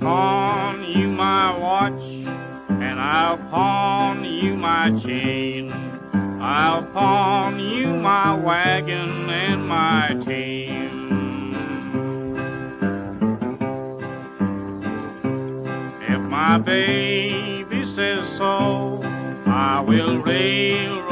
pawn you my watch, and I'll pawn you my chain. I'll pawn you my wagon and my team. If my baby says so, I will rail